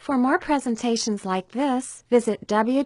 For more presentations like this, visit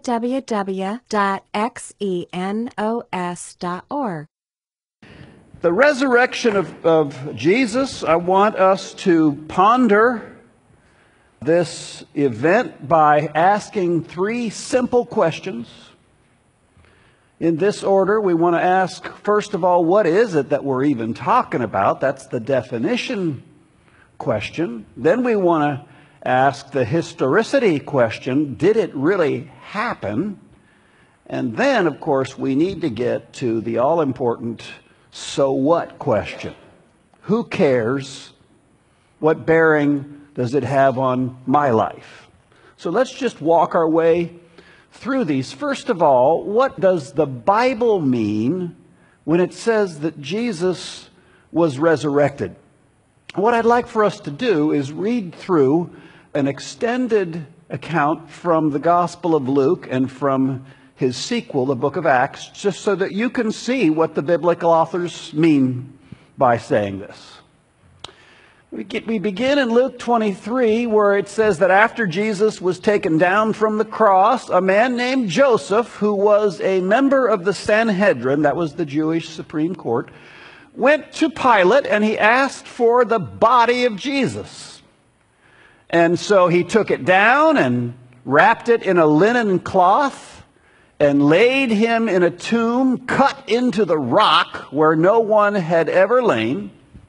www.xenos.org. The resurrection of Jesus, I want us to ponder this event by asking three simple questions. In this order, we want to ask, first of all, what is it that we're even talking about? That's the definition question. Then we want to ask the historicity question. Did it really happen? And then, of course, we need to get to the all-important so what question. Who cares? What bearing does it have on my life? So let's just walk our way through these. First of all, what does the Bible mean when it says that Jesus was resurrected? What I'd like for us to do is read through an extended account from the Gospel of Luke and from his sequel, the book of Acts, just so that you can see what the biblical authors mean by saying this. We begin in Luke 23, where it says that after Jesus was taken down from the cross, a man named Joseph, who was a member of the Sanhedrin, that was the Jewish Supreme Court, went to Pilate and he asked for the body of Jesus. And so he took it down and wrapped it in a linen cloth and laid him in a tomb cut into the rock where no one had ever lain.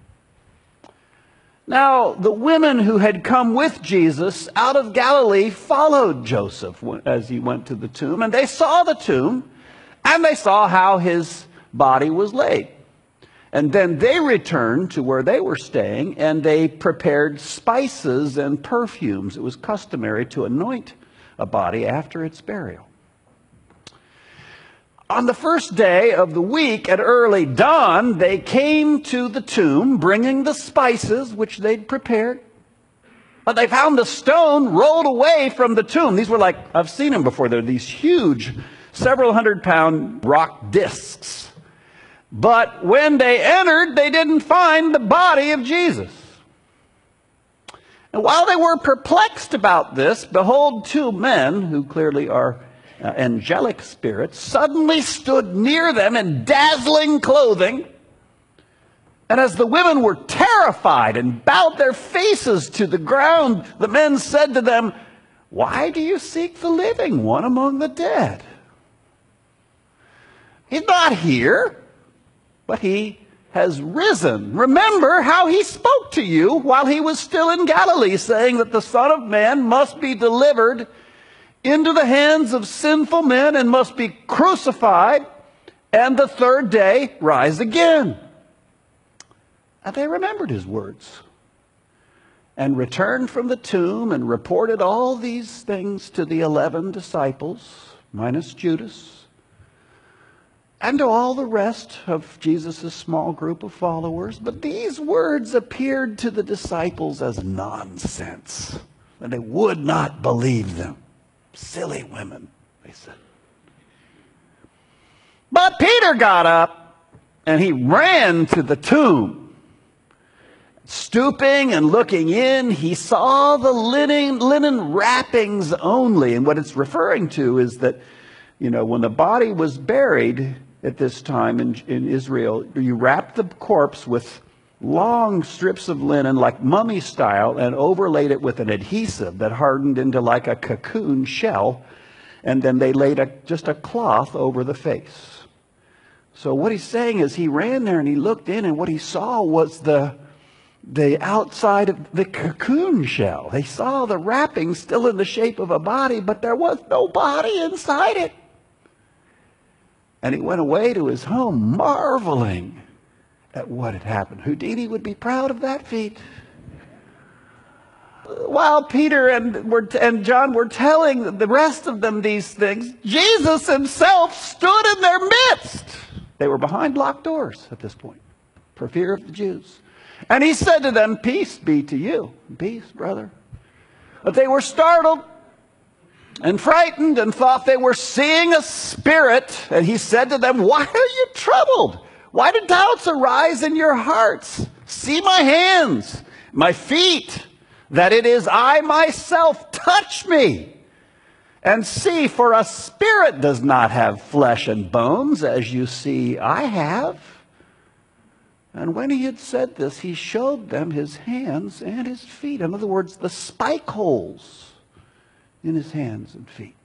Now, the women who had come with Jesus out of Galilee followed Joseph as he went to the tomb, and they saw the tomb, and they saw how his body was laid. And then they returned to where they were staying, and they prepared spices and perfumes. It was customary to anoint a body after its burial. On the first day of the week at early dawn, they came to the tomb, bringing the spices which they'd prepared. But they found the stone rolled away from the tomb. These were like, I've seen them before. They're these huge, several 100-pound rock discs. But when they entered, they didn't find the body of Jesus. And while they were perplexed about this, behold, two men, who clearly are angelic spirits, suddenly stood near them in dazzling clothing. And as the women were terrified and bowed their faces to the ground, the men said to them, "Why do you seek the living one among the dead? He's not here, but he has risen. Remember how he spoke to you while he was still in Galilee, saying that the Son of Man must be delivered into the hands of sinful men and must be crucified, and the third day rise again." And they remembered his words and returned from the tomb and reported all these things to the 11 disciples, minus Judas, and to all the rest of Jesus' small group of followers. But these words appeared to the disciples as nonsense, and they would not believe them. "Silly women," they said. But Peter got up and he ran to the tomb. Stooping and looking in, he saw the linen wrappings only. And what it's referring to is that, when the body was buried at this time in Israel, you wrapped the corpse with long strips of linen, like mummy style, and overlaid it with an adhesive that hardened into like a cocoon shell, and then they laid just a cloth over the face. So what he's saying is he ran there and he looked in, and what he saw was the outside of the cocoon shell. They saw the wrapping still in the shape of a body, but there was no body inside it. And he went away to his home marveling at what had happened. Houdini would be proud of that feat. While Peter and John were telling the rest of them these things, Jesus himself stood in their midst. They were behind locked doors at this point, for fear of the Jews. And he said to them, "Peace be to you." "Peace, brother." But they were startled and frightened and thought they were seeing a spirit. And he said to them, "Why are you troubled? Why do doubts arise in your hearts? See my hands, my feet, that it is I myself. Touch me and see, for a spirit does not have flesh and bones, as you see I have. And when he had said this, he showed them his hands and his feet. In other words, the spike holes in his hands and feet.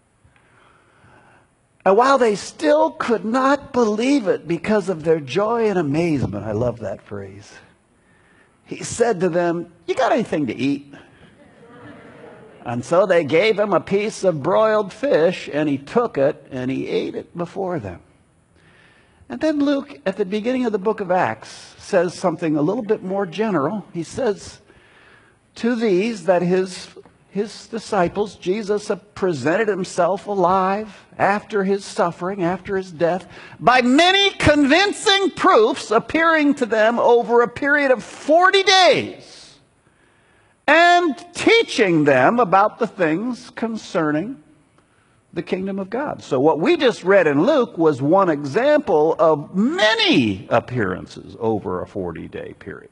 And while they still could not believe it because of their joy and amazement, I love that phrase, he said to them, "You got anything to eat?" And so they gave him a piece of broiled fish, and he took it and he ate it before them. And then Luke, at the beginning of the book of Acts, says something a little bit more general. He says, to these, that his disciples, Jesus presented himself alive after his suffering, after his death, by many convincing proofs, appearing to them over a period of 40 days, and teaching them about the things concerning the kingdom of God. So what we just read in Luke was one example of many appearances over a 40-day period.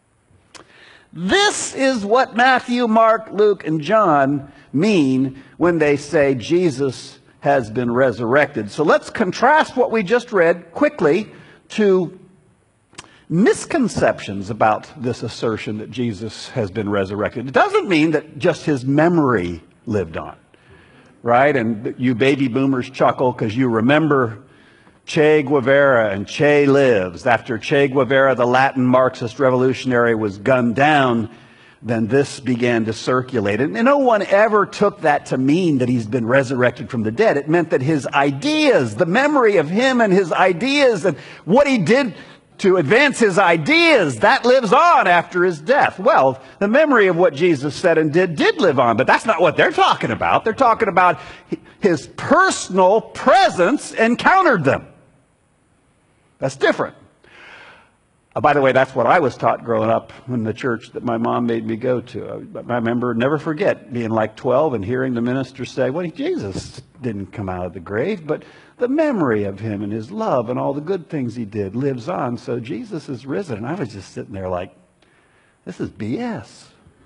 This is what Matthew, Mark, Luke, and John mean when they say Jesus has been resurrected. So let's contrast what we just read quickly to misconceptions about this assertion that Jesus has been resurrected. It doesn't mean that just his memory lived on, right? And you baby boomers chuckle because you remember Che Guevara and Che lives. After Che Guevara, the Latin Marxist revolutionary, was gunned down, then this began to circulate. And no one ever took that to mean that he's been resurrected from the dead. It meant that his ideas, the memory of him and his ideas and what he did to advance his ideas, that lives on after his death. Well, the memory of what Jesus said and did live on, but that's not what they're talking about. They're talking about his personal presence encountered them. That's different. By the way, that's what I was taught growing up in the church that my mom made me go to. I remember, never forget, being like 12 and hearing the minister say, well, Jesus didn't come out of the grave, but the memory of him and his love and all the good things he did lives on, so Jesus is risen. And I was just sitting there like, this is BS.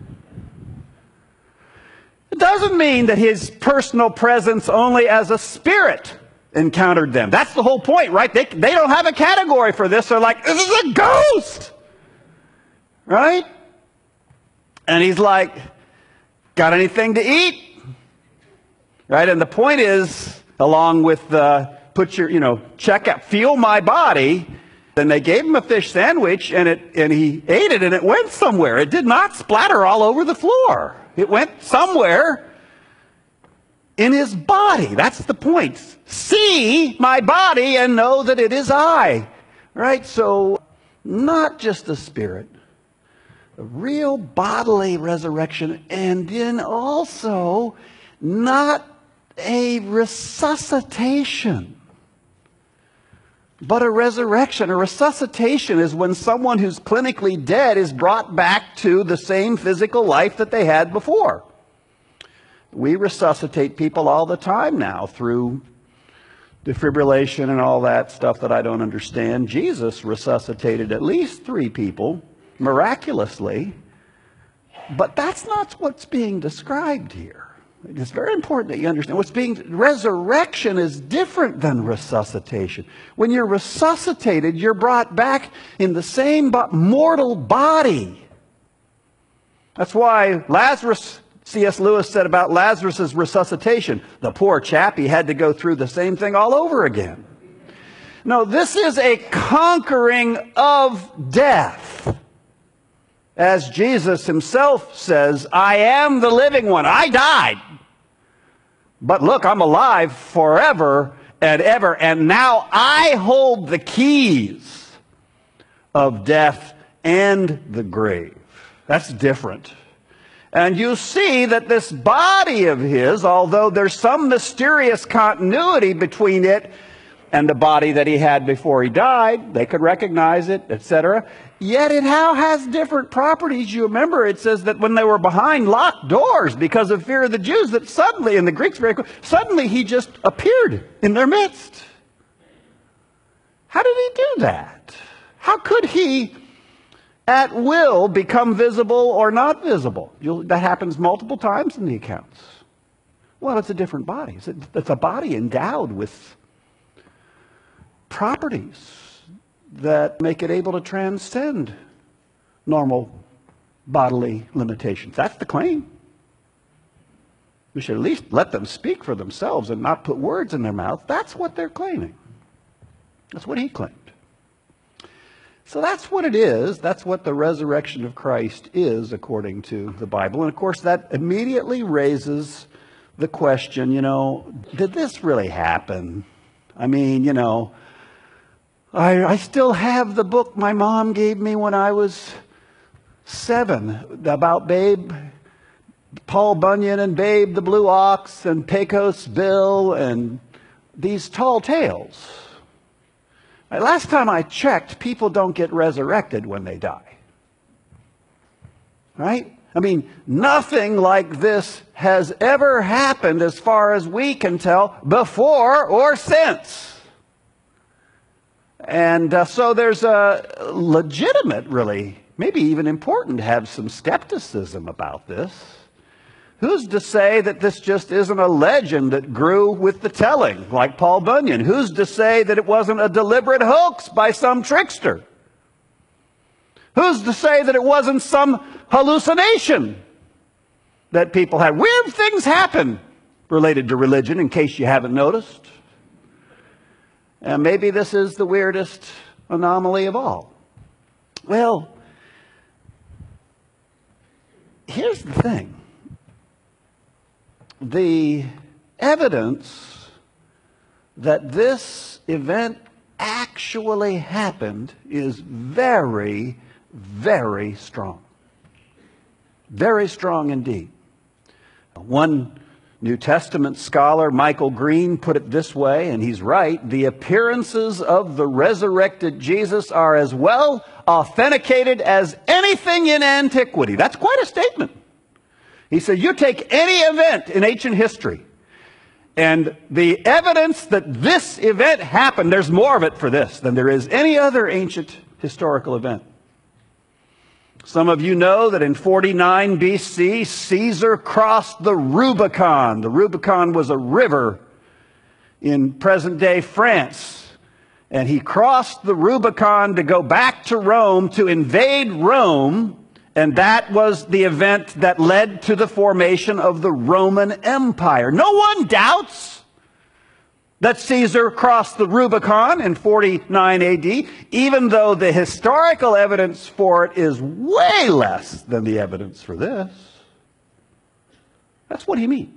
It doesn't mean that his personal presence only as a spirit encountered them. That's the whole point, right? They don't have a category for this. They're like, this is a ghost! Right? And he's like, got anything to eat? Right? And the point is, along with put your, check out, feel my body. Then they gave him a fish sandwich, and he ate it, and it went somewhere. It did not splatter all over the floor. It went somewhere in his body. That's the point. See my body and know that it is I. Right? So, not just a spirit. A real bodily resurrection. And then also, not a resuscitation, but a resurrection. A resuscitation is when someone who's clinically dead is brought back to the same physical life that they had before. We resuscitate people all the time now through defibrillation and all that stuff that I don't understand. Jesus resuscitated at least 3 people miraculously, but that's not what's being described here. It's very important that you understand. Resurrection is different than resuscitation. When you're resuscitated, you're brought back in the same mortal body. That's why C.S. Lewis said about Lazarus' resuscitation, the poor chap, he had to go through the same thing all over again. No, this is a conquering of death. As Jesus himself says, I am the living one. I died. But look, I'm alive forever and ever. And now I hold the keys of death and the grave. That's different. And you see that this body of his, although there's some mysterious continuity between it and the body that he had before he died, they could recognize it, etc., yet it now has different properties. You remember it says that when they were behind locked doors because of fear of the Jews, that suddenly, in the Greeks, suddenly he just appeared in their midst. How did he do that? How could he at will become visible or not visible. That happens multiple times in the accounts. Well, it's a different body. It's a body endowed with properties that make it able to transcend normal bodily limitations. That's the claim. We should at least let them speak for themselves and not put words in their mouth. That's what they're claiming. That's what he claimed. So that's what it is. That's what the resurrection of Christ is, according to the Bible. And of course, that immediately raises the question, did this really happen? I mean, I still have the book my mom gave me when I was 7 about Paul Bunyan and Babe the Blue Ox and Pecos Bill and these tall tales. Last time I checked, people don't get resurrected when they die. Right? I mean, nothing like this has ever happened as far as we can tell before or since. And so there's a legitimate, really, maybe even important to have some skepticism about this. Who's to say that this just isn't a legend that grew with the telling, like Paul Bunyan? Who's to say that it wasn't a deliberate hoax by some trickster? Who's to say that it wasn't some hallucination that people had? Weird things happen related to religion, in case you haven't noticed. And maybe this is the weirdest anomaly of all. Well, here's the thing. The evidence that this event actually happened is very, very strong. Very strong indeed. One New Testament scholar, Michael Green, put it this way, and he's right: the appearances of the resurrected Jesus are as well authenticated as anything in antiquity. That's quite a statement. He said, you take any event in ancient history, and the evidence that this event happened, there's more of it for this than there is any other ancient historical event. Some of you know that in 49 BC, Caesar crossed the Rubicon. The Rubicon was a river in present-day France. And he crossed the Rubicon to go back to Rome to invade Rome. And that was the event that led to the formation of the Roman Empire. No one doubts that Caesar crossed the Rubicon in 49 AD, even though the historical evidence for it is way less than the evidence for this. That's what he means.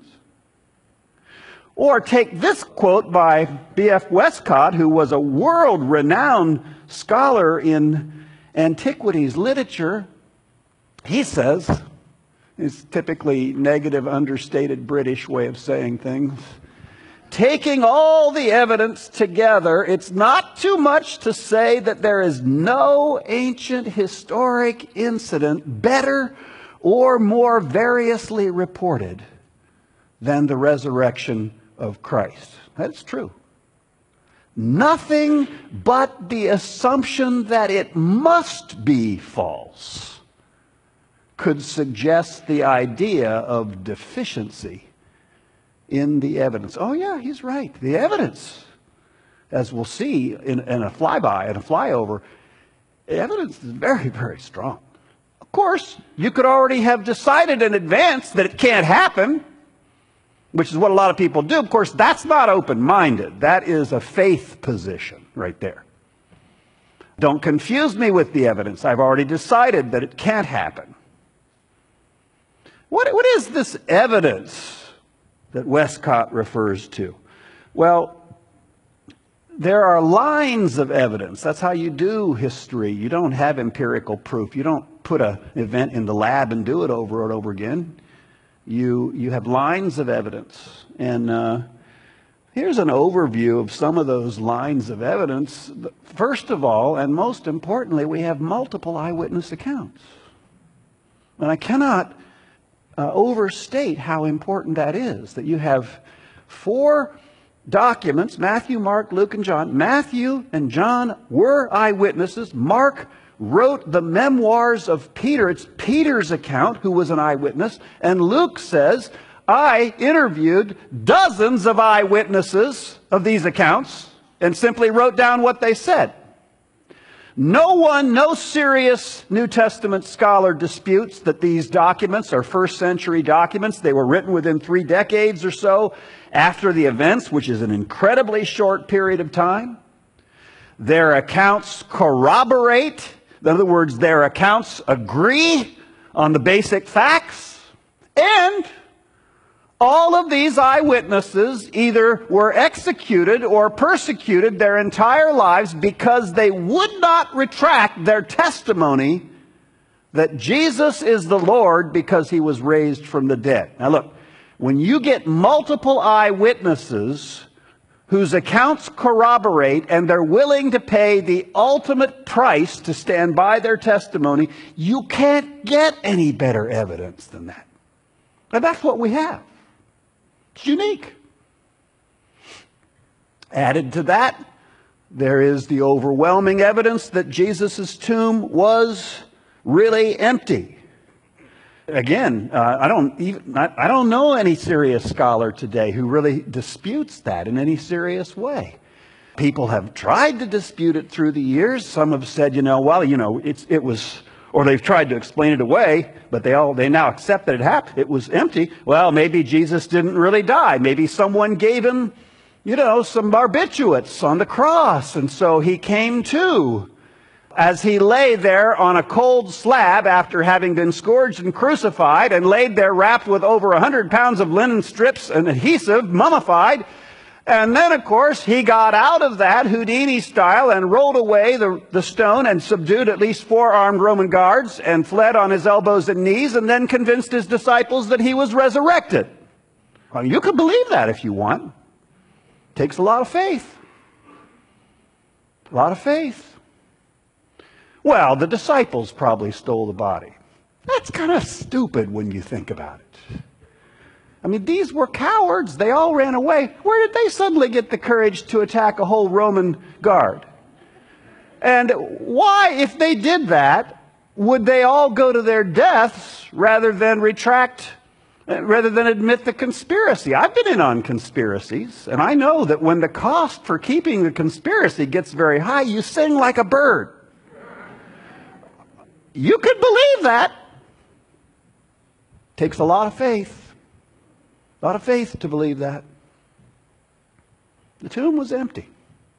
Or take this quote by B.F. Westcott, who was a world-renowned scholar in antiquities literature. He says, it's typically negative, understated British way of saying things, taking all the evidence together, it's not too much to say that there is no ancient historic incident better or more variously reported than the resurrection of Christ. That's true. Nothing but the assumption that it must be false could suggest the idea of deficiency in the evidence. Oh yeah, he's right. The evidence, as we'll see in a flyby and a flyover, the evidence is very, very strong. Of course, you could already have decided in advance that it can't happen, which is what a lot of people do. Of course, that's not open-minded. That is a faith position right there. Don't confuse me with the evidence. I've already decided that it can't happen. What is this evidence that Westcott refers to? Well, there are lines of evidence. That's how you do history. You don't have empirical proof. You don't put an event in the lab and do it over and over again. You have lines of evidence. And here's an overview of some of those lines of evidence. First of all, and most importantly, we have multiple eyewitness accounts. And I cannot overstate how important that is, that you have 4 documents, Matthew, Mark, Luke, and John. Matthew and John were eyewitnesses. Mark wrote the memoirs of Peter. It's Peter's account, who was an eyewitness. And Luke says, I interviewed dozens of eyewitnesses of these accounts and simply wrote down what they said. No serious New Testament scholar disputes that these documents are first century documents. They were written within 3 decades or so after the events, which is an incredibly short period of time. Their accounts corroborate. In other words, their accounts agree on the basic facts. And all of these eyewitnesses either were executed or persecuted their entire lives because they would not retract their testimony that Jesus is the Lord because he was raised from the dead. Now look, when you get multiple eyewitnesses whose accounts corroborate and they're willing to pay the ultimate price to stand by their testimony, you can't get any better evidence than that. And that's what we have. It's unique. Added to that, there is the overwhelming evidence that Jesus' tomb was really empty. Again, I don't know any serious scholar today who really disputes that in any serious way. People have tried to dispute it through the years. Some have said, it was, or they've tried to explain it away, but they now accept that it happened. It was empty. Well, maybe Jesus didn't really die. Maybe someone gave him, some barbiturates on the cross, and so he came to. As he lay there on a cold slab after having been scourged and crucified and laid there wrapped with over 100 pounds of linen strips and adhesive, mummified. And then, of course, he got out of that Houdini style and rolled away the stone and subdued at least 4 armed Roman guards and fled on his elbows and knees and then convinced his disciples that he was resurrected. Well, you can believe that if you want. It takes a lot of faith. A lot of faith. Well, the disciples probably stole the body. That's kind of stupid when you think about it. I mean, these were cowards. They all ran away. Where did they suddenly get the courage to attack a whole Roman guard? And why, if they did that, would they all go to their deaths rather than admit the conspiracy? I've been in on conspiracies, and I know that when the cost for keeping the conspiracy gets very high, you sing like a bird. You could believe that. Takes a lot of faith. A lot of faith to believe that. The tomb was empty.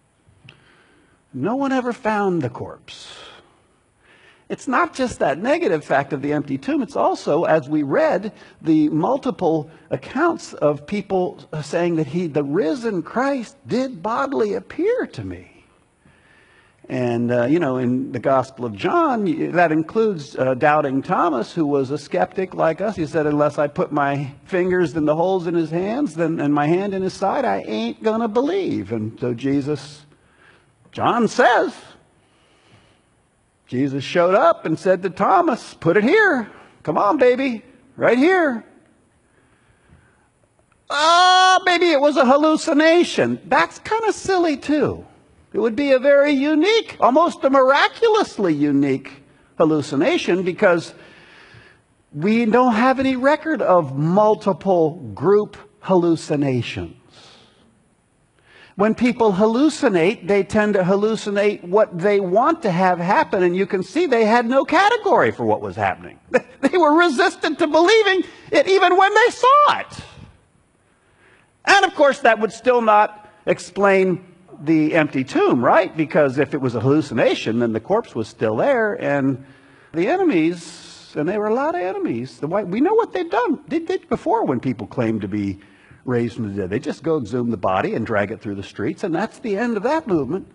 No one ever found the corpse. It's not just that negative fact of the empty tomb. It's also, as we read, the multiple accounts of people saying that the risen Christ did bodily appear to me. And, in the Gospel of John, that includes doubting Thomas, who was a skeptic like us. He said, unless I put my fingers in the holes in his hands and my hand in his side, I ain't going to believe. And so John says, Jesus showed up and said to Thomas, put it here. Come on, baby, right here. Maybe it was a hallucination. That's kind of silly, too. It would be a very unique, almost a miraculously unique hallucination because we don't have any record of multiple group hallucinations. When people hallucinate, they tend to hallucinate what they want to have happen, and you can see they had no category for what was happening. They were resistant to believing it even when they saw it. And of course, that would still not explain the empty tomb, right? Because if it was a hallucination, then the corpse was still there, and the enemies, and there were a lot of enemies. We know what they've done. They did before when people claim to be raised from the dead. They just go exhume the body and drag it through the streets, and that's the end of that movement.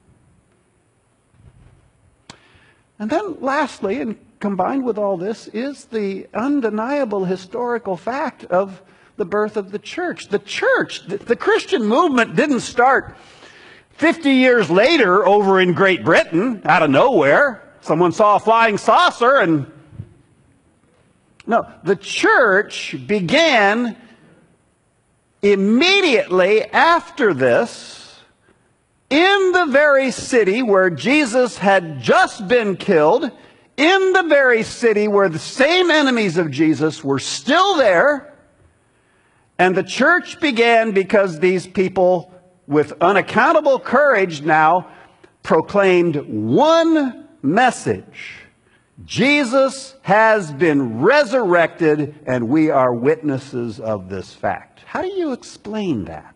And then lastly, and combined with all this, is the undeniable historical fact of the birth of the church. The church, the Christian movement didn't start 50 years later over in Great Britain, out of nowhere. Someone saw a flying saucer and... No, the church began immediately after this in the very city where Jesus had just been killed, in the very city where the same enemies of Jesus were still there. And the church began because these people, with unaccountable courage now, proclaimed one message: Jesus has been resurrected, and we are witnesses of this fact. How do you explain that?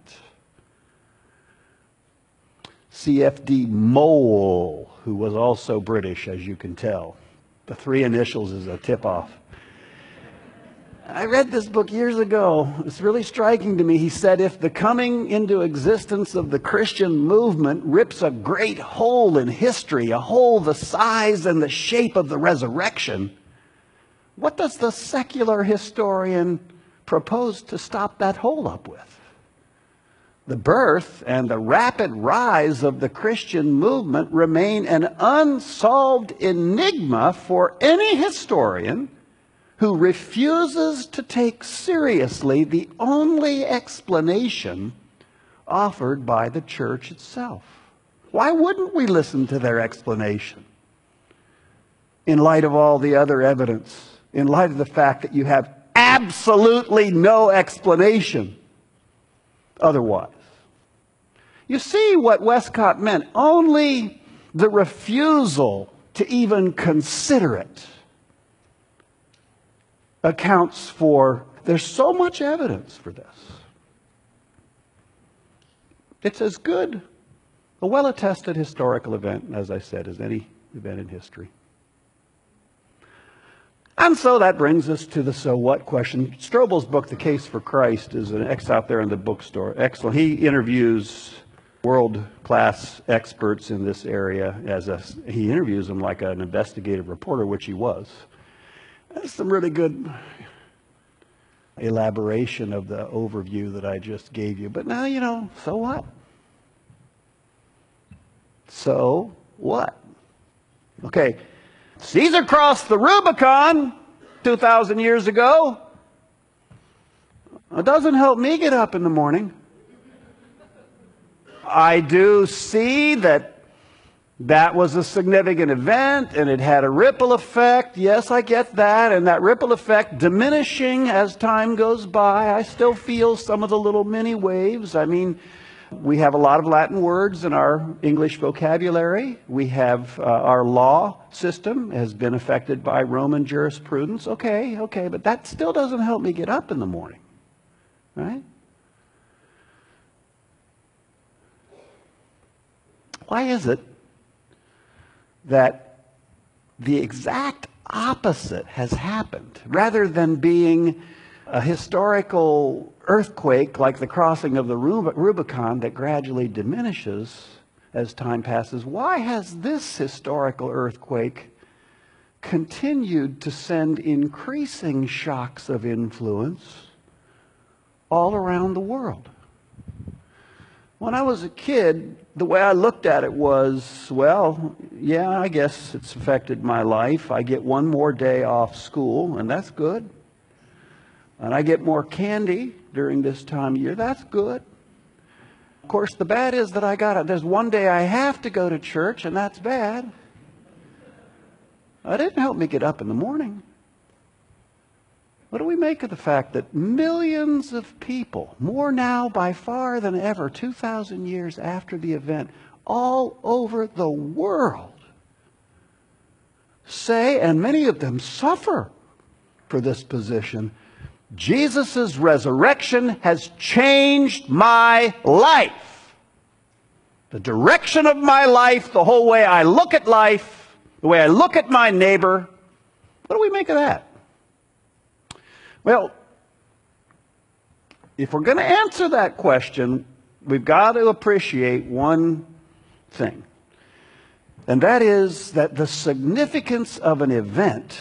CFD Mole, who was also British, as you can tell. The three initials is a tip-off. I read this book years ago. It's really striking to me. He said, if the coming into existence of the Christian movement rips a great hole in history, a hole the size and the shape of the resurrection, what does the secular historian propose to stop that hole up with? The birth and the rapid rise of the Christian movement remain an unsolved enigma for any historian who refuses to take seriously the only explanation offered by the church itself. Why wouldn't we listen to their explanation? In light of all the other evidence, in light of the fact that you have absolutely no explanation otherwise. You see what Westcott meant. Only the refusal to even consider it accounts for, there's so much evidence for this. It's as good a well-attested historical event, as I said, as any event in history. And so that brings us to the so what question. Strobel's book, The Case for Christ, is an X out there in the bookstore. Excellent. He interviews world-class experts in this area. He interviews them like an investigative reporter, which he was. That's some really good elaboration of the overview that I just gave you. But now, so what? So what? Okay. Caesar crossed the Rubicon 2,000 years ago. It doesn't help me get up in the morning. I do see that was a significant event and it had a ripple effect. Yes, I get that. And that ripple effect diminishing as time goes by. I still feel some of the little mini waves. I mean, we have a lot of Latin words in our English vocabulary. We have our law system has been affected by Roman jurisprudence. Okay, but that still doesn't help me get up in the morning, right? Why is it that the exact opposite has happened? Rather than being a historical earthquake like the crossing of the Rubicon that gradually diminishes as time passes, why has this historical earthquake continued to send increasing shocks of influence all around the world? When I was a kid, the way I looked at it was, well, yeah, I guess it's affected my life. I get one more day off school, and that's good. And I get more candy during this time of year. That's good. Of course, the bad is that there's one day I have to go to church, and that's bad. That didn't help me get up in the morning. What do we make of the fact that millions of people, more now by far than ever, 2,000 years after the event, all over the world, say, and many of them suffer for this position, Jesus' resurrection has changed my life. The direction of my life, the whole way I look at life, the way I look at my neighbor. What do we make of that? Well, if we're going to answer that question, we've got to appreciate one thing. And that is that the significance of an event,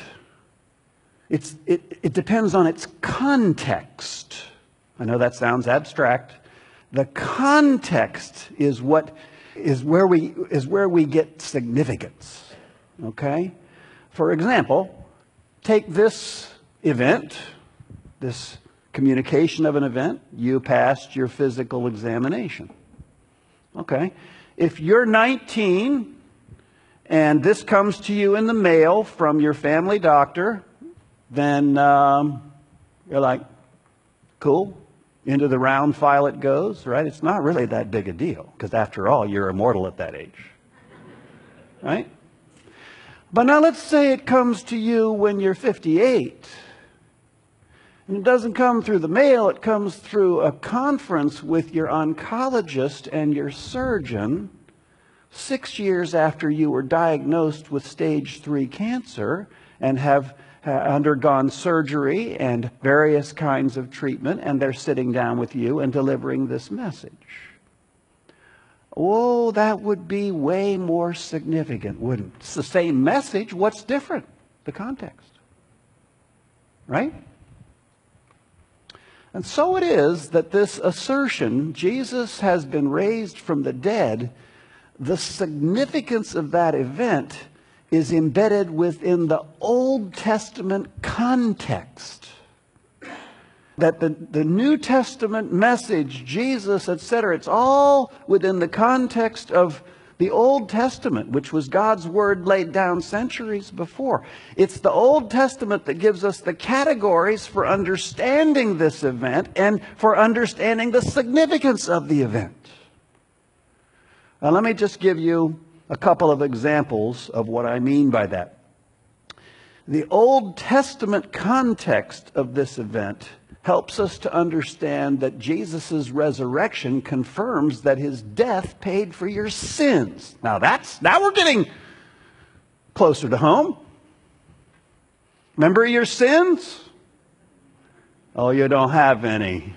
it depends on its context. I know that sounds abstract. The context is where we get significance. Okay? For example, take this event, this communication of an event. You passed your physical examination. Okay? if you're 19 and this comes to you in the mail from your family doctor, then you're like, cool. Into the round file it goes, right? It's not really that big a deal, because after all, you're immortal at that age, right? But now let's say it comes to you when you're 58. And it doesn't come through the mail, it comes through a conference with your oncologist and your surgeon 6 years after you were diagnosed with stage 3 cancer and have undergone surgery and various kinds of treatment, and they're sitting down with you and delivering this message. Oh, that would be way more significant, wouldn't it? It's the same message. What's different? The context. Right? And so it is that this assertion, Jesus has been raised from the dead, the significance of that event is embedded within the Old Testament context. That the New Testament message, Jesus, etc., it's all within the context of the Old Testament, which was God's Word laid down centuries before. It's the Old Testament that gives us the categories for understanding this event and for understanding the significance of the event. Now, let me just give you a couple of examples of what I mean by that. The Old Testament context of this event helps us to understand that Jesus' resurrection confirms that his death paid for your sins. Now we're getting closer to home. Remember your sins? Oh, you don't have any.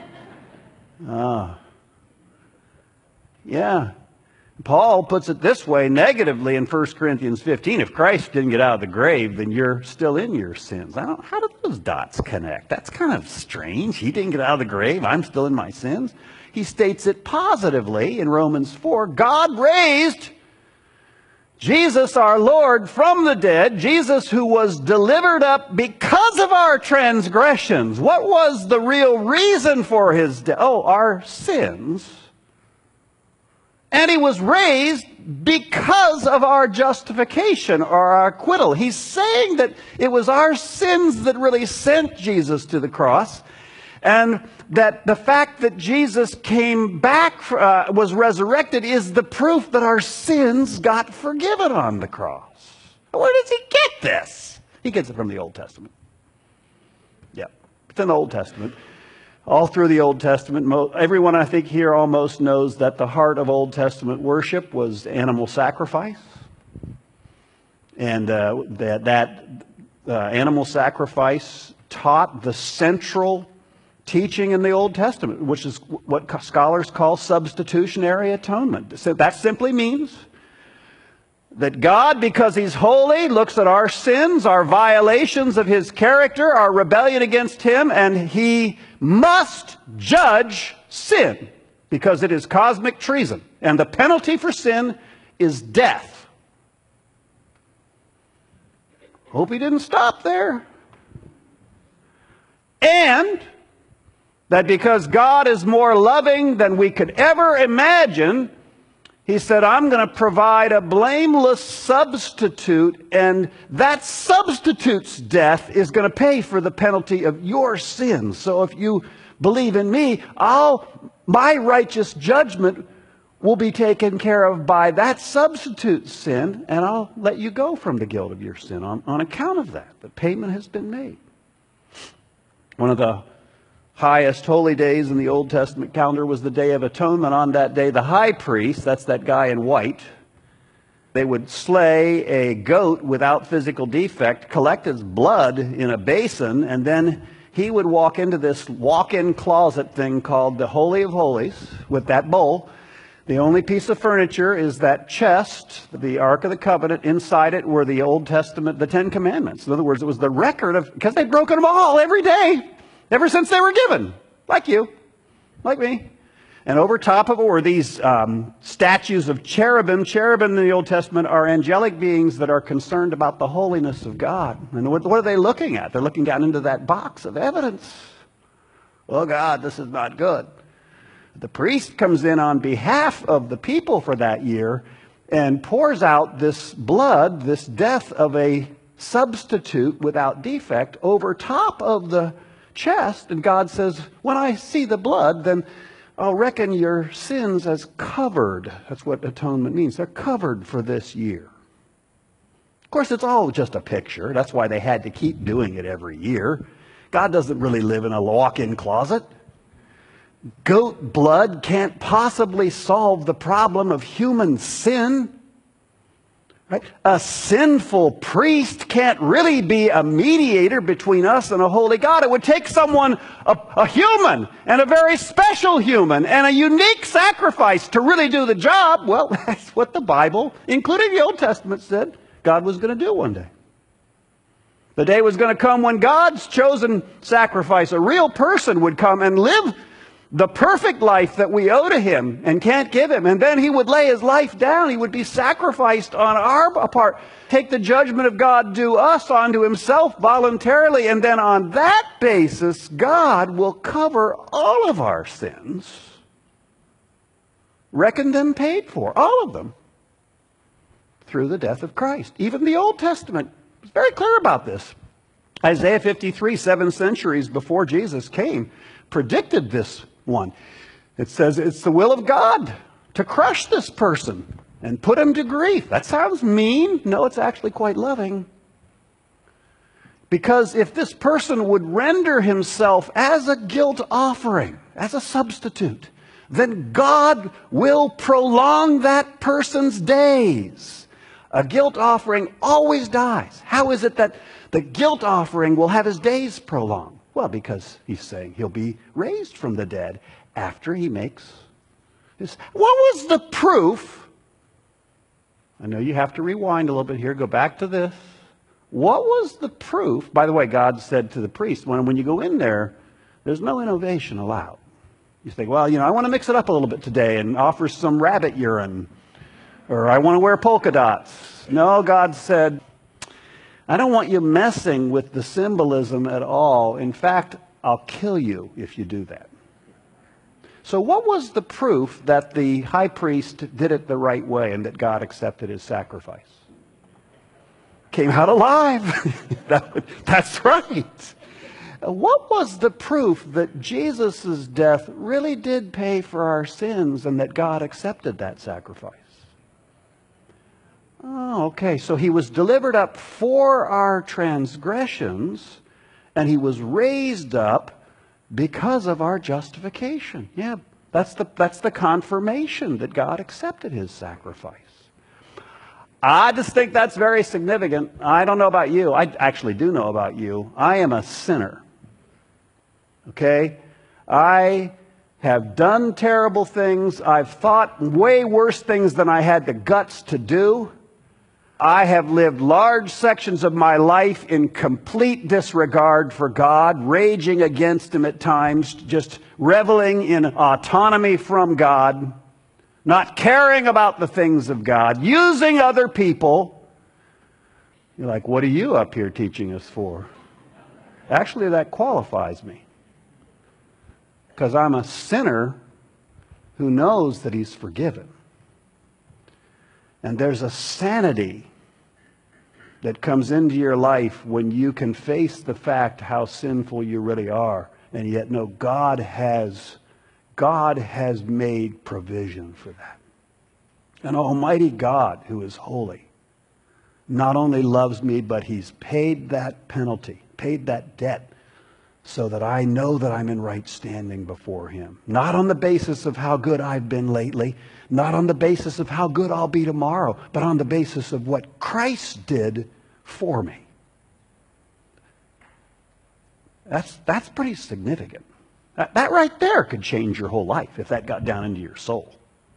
Yeah. Paul puts it this way negatively in 1 Corinthians 15. If Christ didn't get out of the grave, then you're still in your sins. How do those dots connect? That's kind of strange. He didn't get out of the grave. I'm still in my sins. He states it positively in Romans 4. God raised Jesus our Lord from the dead. Jesus who was delivered up because of our transgressions. What was the real reason for his death? Oh, our sins. And he was raised because of our justification or our acquittal. He's saying that it was our sins that really sent Jesus to the cross. And that the fact that Jesus came back, was resurrected, is the proof that our sins got forgiven on the cross. Where does he get this? He gets it from the Old Testament. Yeah, it's in the Old Testament. All through the Old Testament, everyone I think here almost knows that the heart of Old Testament worship was animal sacrifice. And that animal sacrifice taught the central teaching in the Old Testament, which is what scholars call substitutionary atonement. So that simply means that God, because he's holy, looks at our sins, our violations of his character, our rebellion against him, and he must judge sin because it is cosmic treason. And the penalty for sin is death. Hope he didn't stop there. And that because God is more loving than we could ever imagine, he said, I'm going to provide a blameless substitute, and that substitute's death is going to pay for the penalty of your sins. So if you believe in me, my righteous judgment will be taken care of by that substitute's sin, and I'll let you go from the guilt of your sin on account of that. The payment has been made. One of the highest holy days in the Old Testament calendar was the Day of Atonement. On that day, the high priest, that's that guy in white, they would slay a goat without physical defect, collect its blood in a basin, and then he would walk into this walk-in closet thing called the Holy of Holies with that bowl. The only piece of furniture is that chest, the Ark of the Covenant. Inside it were the Old Testament, the Ten Commandments. In other words, it was the record of, because they'd broken them all every day. Ever since they were given, like you, like me. And over top of it were these statues of cherubim. Cherubim in the Old Testament are angelic beings that are concerned about the holiness of God. And what are they looking at? They're looking down into that box of evidence. Oh God, this is not good. The priest comes in on behalf of the people for that year and pours out this blood, this death of a substitute without defect, over top of the chest. And God says, when I see the blood, then I'll reckon your sins as covered. That's what atonement means. They're covered for this year. Of course, it's all just a picture. That's why they had to keep doing it every year. God doesn't really live in a walk-in closet. Goat blood can't possibly solve the problem of human sin. Right? A sinful priest can't really be a mediator between us and a holy God. It would take someone, a human, and a very special human, and a unique sacrifice to really do the job. Well, that's what the Bible, including the Old Testament, said God was going to do one day. The day was going to come when God's chosen sacrifice, a real person, would come and live the perfect life that we owe to him and can't give him. And then he would lay his life down. He would be sacrificed on our part. Take the judgment of God due us onto himself voluntarily. And then on that basis, God will cover all of our sins, reckoned and paid for, all of them, through the death of Christ. Even the Old Testament is very clear about this. Isaiah 53, 7 centuries before Jesus came, predicted this one. It says it's the will of God to crush this person and put him to grief. That sounds mean. No, it's actually quite loving. Because if this person would render himself as a guilt offering, as a substitute, then God will prolong that person's days. A guilt offering always dies. How is it that the guilt offering will have his days prolonged? Well, because he's saying he'll be raised from the dead after he makes his... What was the proof? I know you have to rewind a little bit here. Go back to this. What was the proof? By the way, God said to the priest, when you go in there, there's no innovation allowed. You think, well, I want to mix it up a little bit today and offer some rabbit urine. Or I want to wear polka dots. No, God said, I don't want you messing with the symbolism at all. In fact, I'll kill you if you do that. So what was the proof that the high priest did it the right way and that God accepted his sacrifice? Came out alive. That's right. What was the proof that Jesus' death really did pay for our sins and that God accepted that sacrifice? Oh, okay. So he was delivered up for our transgressions, and he was raised up because of our justification. Yeah, that's the confirmation that God accepted his sacrifice. I just think that's very significant. I don't know about you. I actually do know about you. I am a sinner. Okay? I have done terrible things. I've thought way worse things than I had the guts to do. I have lived large sections of my life in complete disregard for God, raging against him at times, just reveling in autonomy from God, not caring about the things of God, using other people. You're like, what are you up here teaching us for? Actually, that qualifies me. Because I'm a sinner who knows that he's forgiven. And there's a sanity that comes into your life when you can face the fact how sinful you really are, and yet know God has made provision for that. An almighty God who is holy not only loves me, but he's paid that penalty, paid that debt, so that I know that I'm in right standing before him. Not on the basis of how good I've been lately, not on the basis of how good I'll be tomorrow, but on the basis of what Christ did for me. That's pretty significant. That right there could change your whole life if that got down into your soul.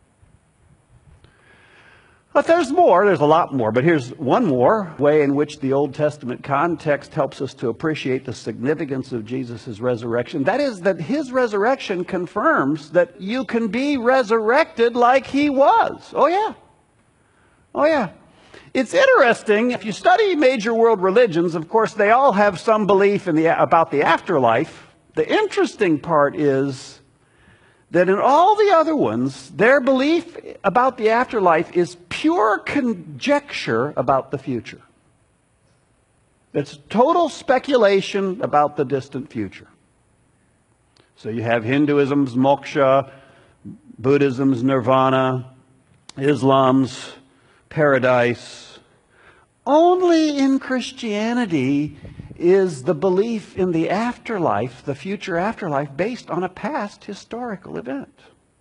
But there's more. There's a lot more. But here's one more way in which the Old Testament context helps us to appreciate the significance of Jesus' resurrection. That is that his resurrection confirms that you can be resurrected like he was. Oh, yeah. Oh, yeah. It's interesting. If you study major world religions, of course, they all have some belief about the afterlife. The interesting part is that in all the other ones, their belief about the afterlife is pure conjecture about the future. It's total speculation about the distant future. So you have Hinduism's moksha, Buddhism's nirvana, Islam's paradise. Only in Christianity is the belief in the afterlife, the future afterlife, based on a past historical event.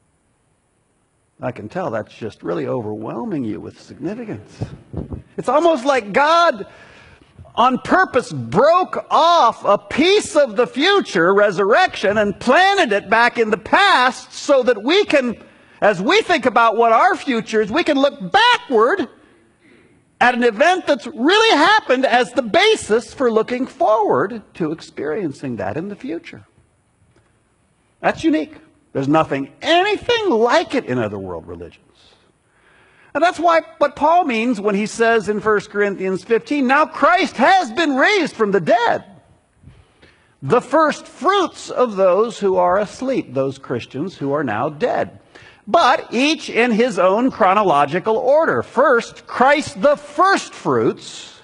I can tell that's just really overwhelming you with significance. It's almost like God on purpose broke off a piece of the future, resurrection, and planted it back in the past so that we can, as we think about what our future is, we can look backward at an event that's really happened as the basis for looking forward to experiencing that in the future. That's unique. There's anything like it in other world religions. And that's what Paul means when he says in 1 Corinthians 15, now Christ has been raised from the dead, the first fruits of those who are asleep, those Christians who are now dead. But each in his own chronological order. First, Christ the first fruits,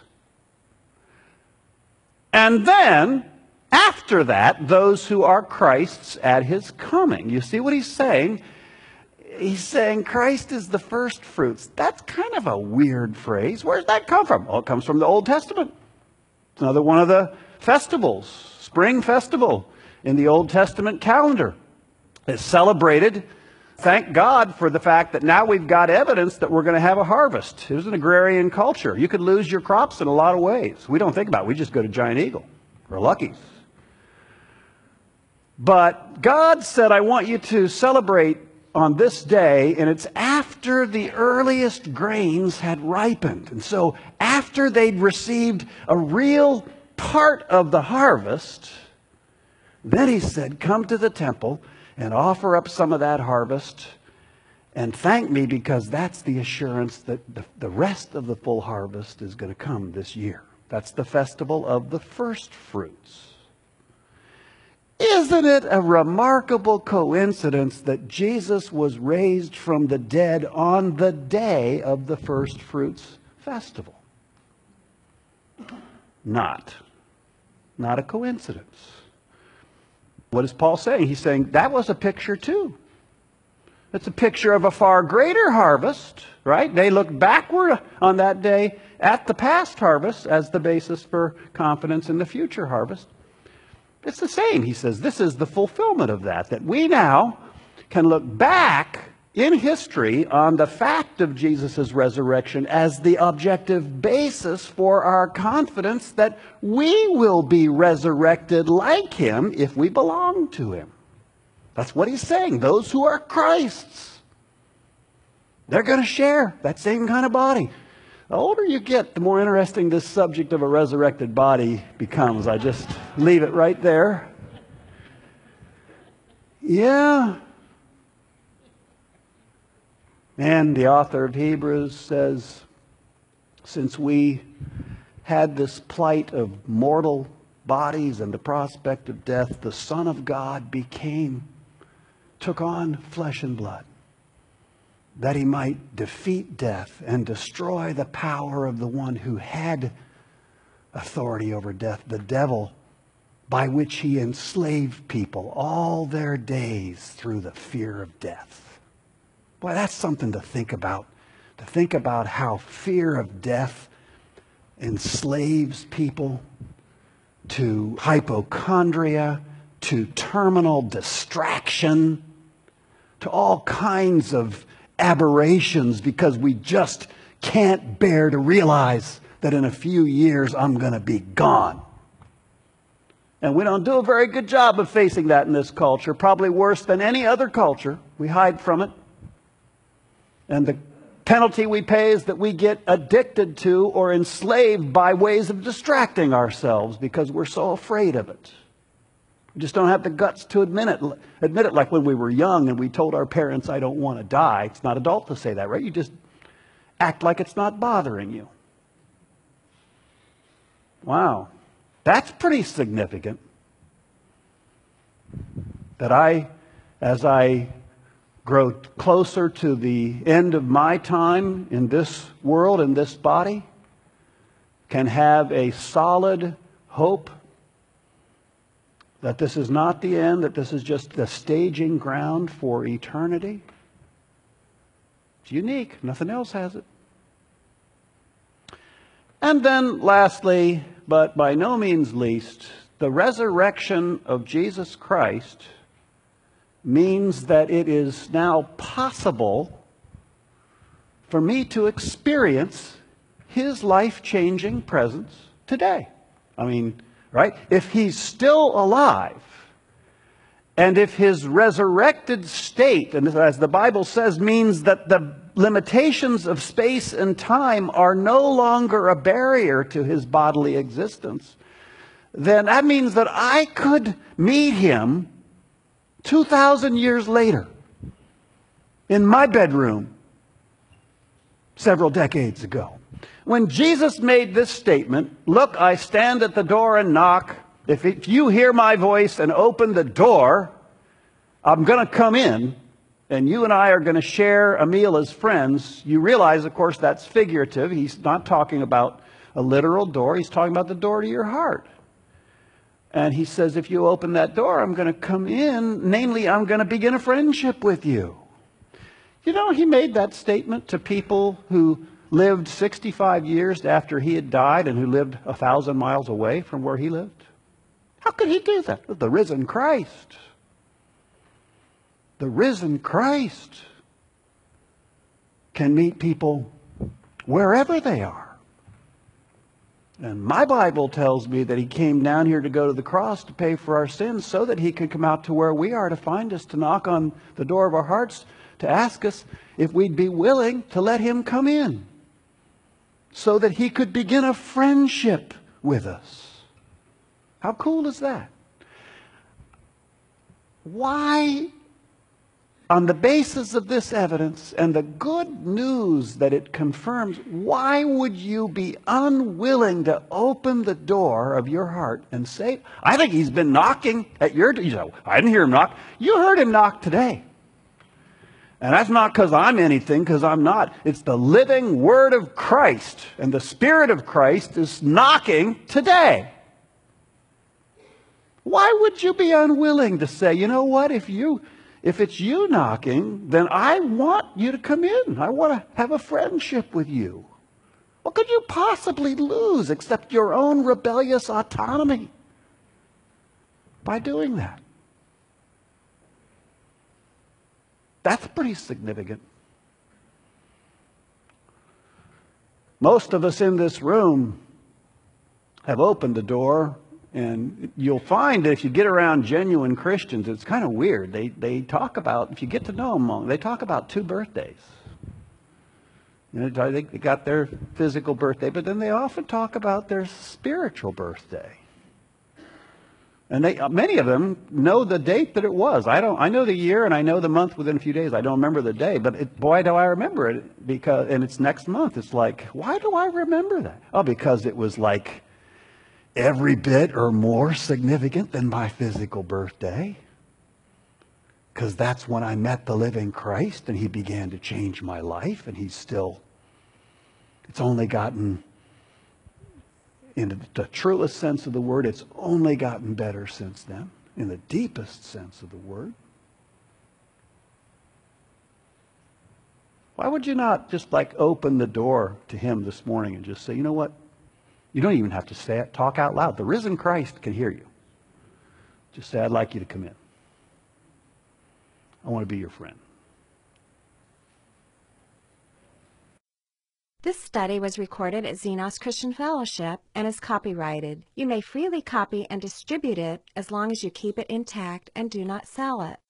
and then, after that, those who are Christ's at his coming. You see what he's saying? He's saying Christ is the first fruits. That's kind of a weird phrase. Where does that come from? Well, it comes from the Old Testament. It's another one of the festivals, spring festival in the Old Testament calendar. It's celebrated. Thank God for the fact that now we've got evidence that we're going to have a harvest. It was an agrarian culture. You could lose your crops in a lot of ways. We don't think about it. We just go to Giant Eagle or Lucky's. But God said, I want you to celebrate on this day, and it's after the earliest grains had ripened. And so after they'd received a real part of the harvest, then he said, come to the temple and offer up some of that harvest and thank me, because that's the assurance that the rest of the full harvest is going to come this year. That's the festival of the first fruits. Isn't it a remarkable coincidence that Jesus was raised from the dead on the day of the first fruits festival? Not a coincidence. What is Paul saying? He's saying that was a picture too. It's a picture of a far greater harvest, right? They look backward on that day at the past harvest as the basis for confidence in the future harvest. It's the same. He says this is the fulfillment of that we now can look back in history on the fact of Jesus' resurrection as the objective basis for our confidence that we will be resurrected like him if we belong to him. That's what he's saying. Those who are Christ's, they're going to share that same kind of body. The older you get, the more interesting this subject of a resurrected body becomes. I just leave it right there. Yeah. And the author of Hebrews says, since we had this plight of mortal bodies and the prospect of death, the Son of God took on flesh and blood, that he might defeat death and destroy the power of the one who had authority over death, the devil, by which he enslaved people all their days through the fear of death. Boy, that's something to think about how fear of death enslaves people to hypochondria, to terminal distraction, to all kinds of aberrations, because we just can't bear to realize that in a few years I'm going to be gone. And we don't do a very good job of facing that in this culture, probably worse than any other culture. We hide from it. And the penalty we pay is that we get addicted to or enslaved by ways of distracting ourselves because we're so afraid of it. We just don't have the guts to admit it like when we were young and we told our parents, I don't want to die. It's not adult to say that, right? You just act like it's not bothering you. Wow. That's pretty significant. That as I grow closer to the end of my time in this world, in this body, can have a solid hope that this is not the end, that this is just the staging ground for eternity. It's unique. Nothing else has it. And then lastly, but by no means least, the resurrection of Jesus Christ means that it is now possible for me to experience His life-changing presence today. I mean, right? If He's still alive, and if His resurrected state, and as the Bible says, means that the limitations of space and time are no longer a barrier to His bodily existence, then that means that I could meet Him 2,000 years later in my bedroom several decades ago. When Jesus made this statement, "Look, I stand at the door and knock. If you hear my voice and open the door, I'm going to come in, and you and I are going to share a meal as friends." You realize, of course, that's figurative. He's not talking about a literal door. He's talking about the door to your heart. And He says, if you open that door, I'm going to come in. Namely, I'm going to begin a friendship with you. You know, He made that statement to people who lived 65 years after He had died and who lived 1,000 miles away from where He lived. How could He do that? The risen Christ. The risen Christ can meet people wherever they are. And my Bible tells me that He came down here to go to the cross to pay for our sins so that He could come out to where we are, to find us, to knock on the door of our hearts, to ask us if we'd be willing to let Him come in so that He could begin a friendship with us. How cool is that? Why, on the basis of this evidence and the good news that it confirms, why would you be unwilling to open the door of your heart and say, I think He's been knocking at your door? You say, I didn't hear Him knock. You heard Him knock today. And that's not because I'm anything, because I'm not. It's the living Word of Christ. And the Spirit of Christ is knocking today. Why would you be unwilling to say, you know what, if it's you knocking, then I want you to come in. I want to have a friendship with you. What could you possibly lose except your own rebellious autonomy by doing that? That's pretty significant. Most of us in this room have opened the door, and you'll find that if you get around genuine Christians, it's kind of weird. They talk about, if you get to know them, they talk about 2 birthdays. You know, they got their physical birthday, but then they often talk about their spiritual birthday. And many of them know the date that it was. I know the year and I know the month within a few days. I don't remember the day, but boy, do I remember it, and it's next month. It's like, why do I remember that? Oh, because it was like every bit or more significant than my physical birthday. Because that's when I met the living Christ and He began to change my life, and it's only gotten, in the truest sense of the word, it's only gotten better since then, in the deepest sense of the word. Why would you not just open the door to Him this morning and just say, you know what? You don't even have to say it. Talk out loud. The risen Christ can hear you. Just say, I'd like you to come in. I want to be your friend. This study was recorded at Xenos Christian Fellowship and is copyrighted. You may freely copy and distribute it as long as you keep it intact and do not sell it.